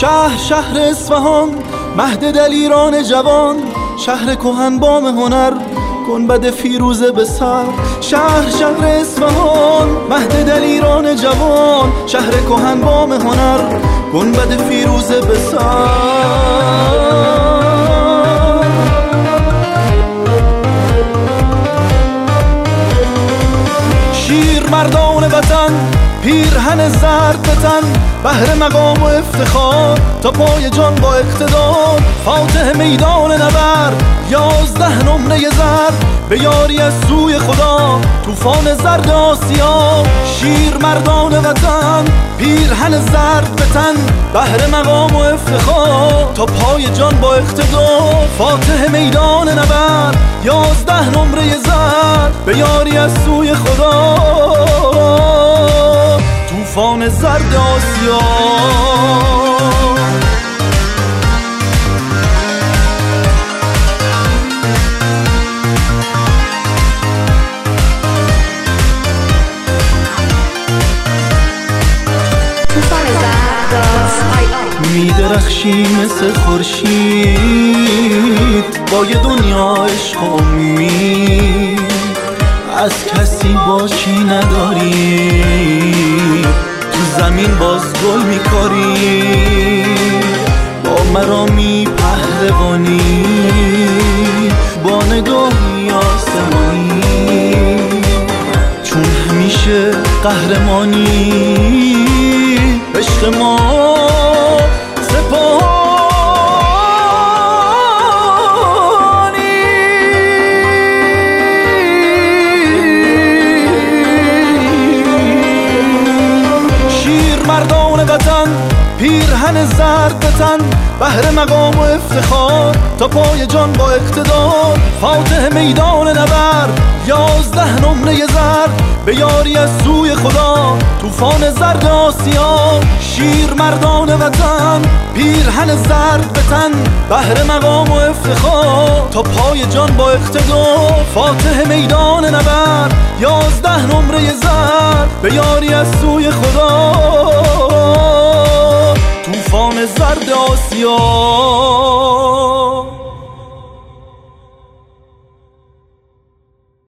شهر اصفهان، مهد دلیران جوان، شهر کهن بام هنر، گنبد فیروزه به سر. شهر اصفهان، مهد دلیران جوان، شهر کهن بام هنر، گنبد فیروزه به سر. شیر مردان وطن، پیرهن زرد به تن، بهر مقام و افتخار تا پای جان با اقتدار. فاتح میدان نبرد، 11 نمره زرد، به یاری از سوی خدا طوفان زرد آسیا. شیر مردان وطن، پیرهن زرد به تن، بهر مقام و افتخار تا پای جان با اقتدار. فاتح میدان نبرد، 11 نمره زرد، به یاری از سوی خدا طوفان زرد آسیا. میدرخشی مثل خورشید با یه دنیا عشق و امید، از کسی باشی نداری، تو زمین باز گل میکاری. با مرامی پهلوانی، با نگاهی آسمانی، چون همیشه قهرمانی. عشق ما مردان وطن، پیرهن زرد به تن، بهر مقام و افتخار تا پای جان با اقتدار. فاتح میدان نبرد، 11 نمره زرد، به یاری از سوی خدا طوفان زرد آسیا. شیر مردان وطن، پیرهن زرد به تن، بهر مقام و افتخار تا پای جان با اقتدار. فاتح میدان نبرد، 11 نمره زرد، به یاری از سوی خدا طوفان زرد آسیا.